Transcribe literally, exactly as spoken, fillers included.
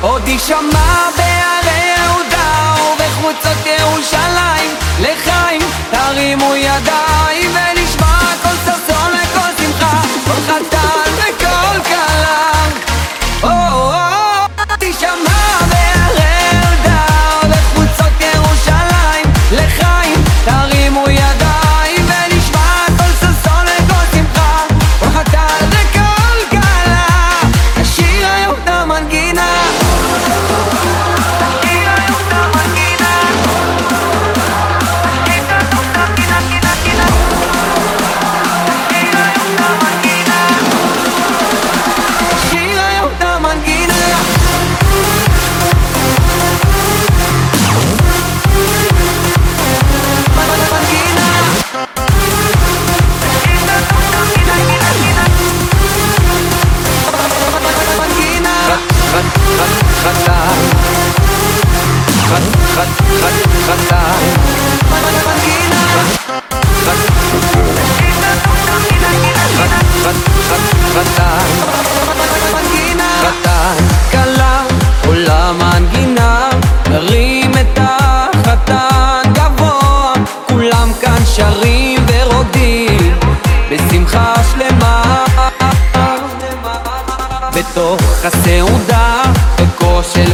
עוד יישמע בערי יהודה ובחוצות ירושלים לחיים תרימו ידיים ונשמע כל ששון וכל שמחה, כל חתן וכל כלה. עוד יישמע בערי יהודה ובחוצות ירושלים לחיים תרימו ידיים ונשמע כל ששון וכל שמחה, כל חתן וכל כלה. השיר היום את המנגינה, כלה עולה מנגינה, נרים את החתן גבוה, כולם כאן שרים ורוקדים בשמחה שלמה בתוך הסעודה, בקול של